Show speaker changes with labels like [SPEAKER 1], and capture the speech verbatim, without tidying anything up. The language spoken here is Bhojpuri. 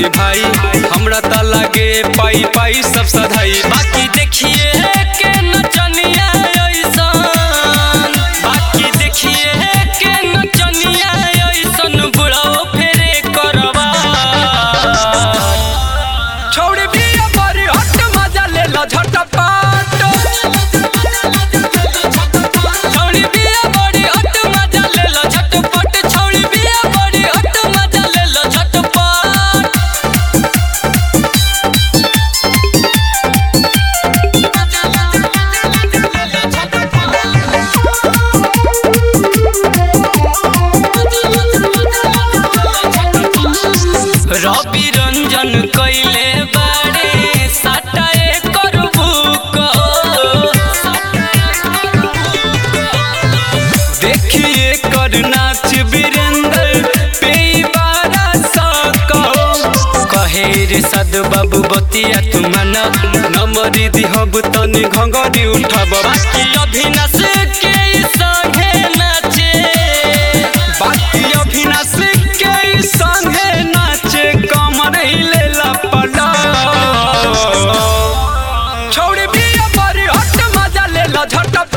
[SPEAKER 1] भाई हमरा त लागे पाई पाई सब सधाई। बाकी देखिए के नचनिया ऐसन, बाकी देखिए के नचनिया ऐसन बुढ़ाओ फेरे करवा। छोड़ भी बड़ी हट मजा ले लो झटपट, छोड़ भी बड़ी हट मजा ले लो झटपट, छोड़ भी बड़ी हट मजा ले लो झटपट। रवि रंजन कैले बारे साटा एकर बुक, देखिए कर नाच वीरेंद्र पे बारा सक। कहे रे सद बाबू बतिया तुमन नमरी दिहब तनी घंगरी उठब। बाकी अभिनाश के संगे नाचे, बाकी अभिनाश के संगे नाचे कमर हिले लपड़ा। छोड़ भी बड़ी हट मजा ले लो झटपट।